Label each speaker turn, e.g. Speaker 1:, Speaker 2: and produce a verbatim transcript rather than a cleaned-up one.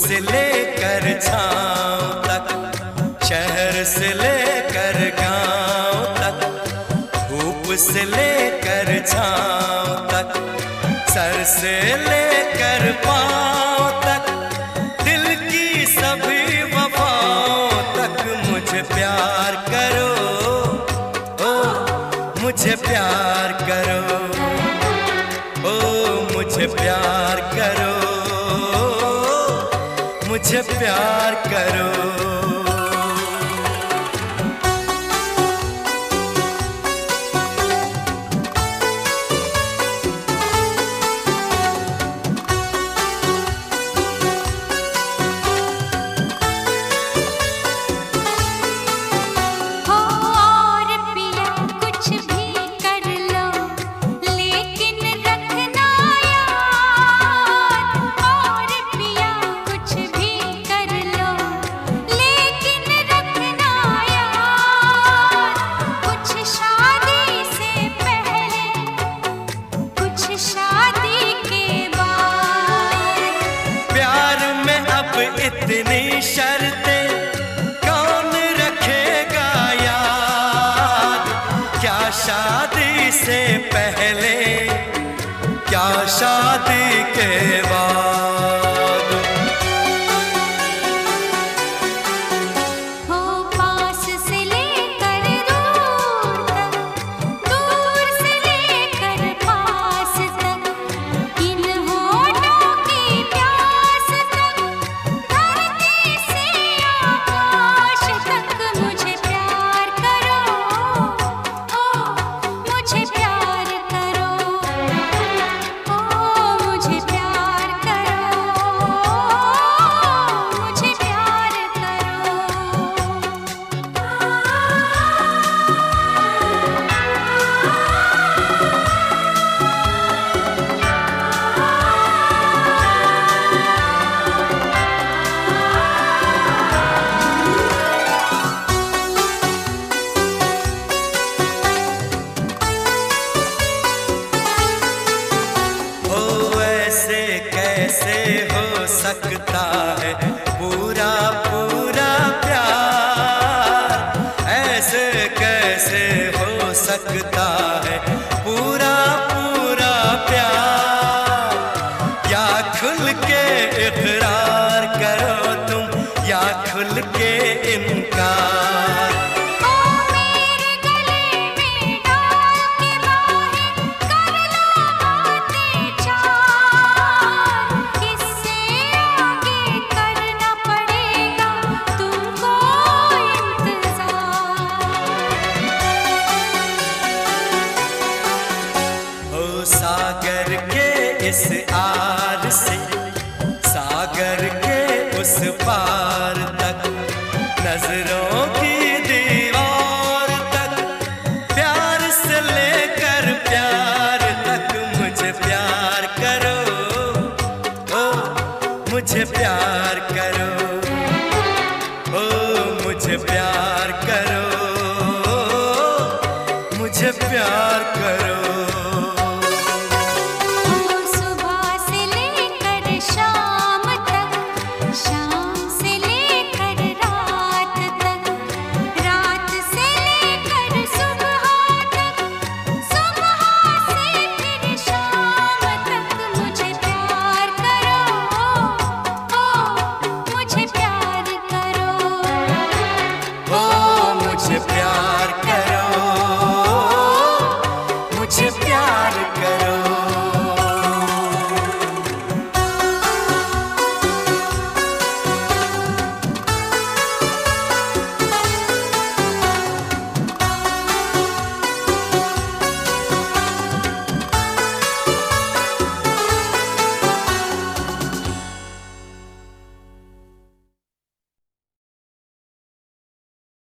Speaker 1: से लेकर छाँव तक, शहर से लेकर गाँव तक, धूप से लेकर छाँव तक, सर से लेकर पाँव तक, दिल की सभी वफाओं तक मुझे प्यार करो, ओ मुझे प्यार करो, ओ मुझे प्यार करो, मुझे प्यार करो। इतनी शर्तें कौन रखेगा याद, क्या शादी से पहले, क्या शादी के बाद।
Speaker 2: हो पास से लेकर दूर तक, दूर से लेकर पास तक, इन होठों की प्यास तक, धरती से आकाश तक मुझे प्यार करो, ओ मुझे प्यार करो, ओ मुझे प्यार करो, मुझे प्यार करो।
Speaker 1: ओ ऐसे कैसे हो सकता है पूरा पूरा प्यार, ऐसे कैसे हो सकता है पूरा पूरा प्यार। या खुल के इकरार करो तुम, या खुल के इनकार।
Speaker 2: ओ मेरे गले में डाल के बाहें कर लो बातें चार, इससे आगे करना पड़ेगा तुमको इंतजार।
Speaker 1: ओ सागर के इस आर से, सागर के उस पार तक, नजरों की दीवार तक, प्यार से लेकर प्यार तक मुझे प्यार करो, ओ मुझे प्यार करो, ओ मुझे प्यार करो, मुझे प्यार करो।